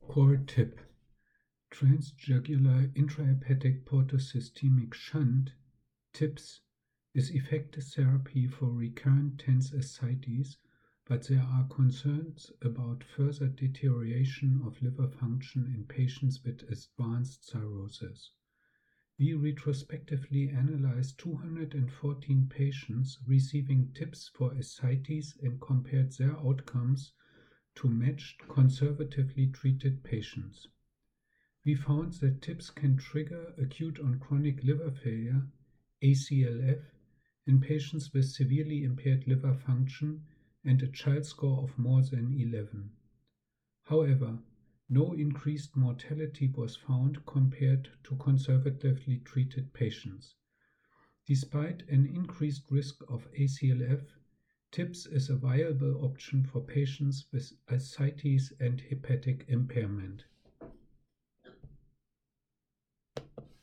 Core tip: transjugular intrahepatic portosystemic shunt (TIPS) is effective therapy for recurrent tense ascites, but there are concerns about further deterioration of liver function in patients with advanced cirrhosis. We retrospectively analyzed 214 patients receiving TIPS for ascites and compared their outcomes to matched conservatively treated patients. We found that TIPS can trigger acute on chronic liver failure (ACLF) in patients with severely impaired liver function and a Child score of more than 11. However, no increased mortality was found compared to conservatively treated patients. Despite an increased risk of ACLF, TIPS is a viable option for patients with ascites and hepatic impairment.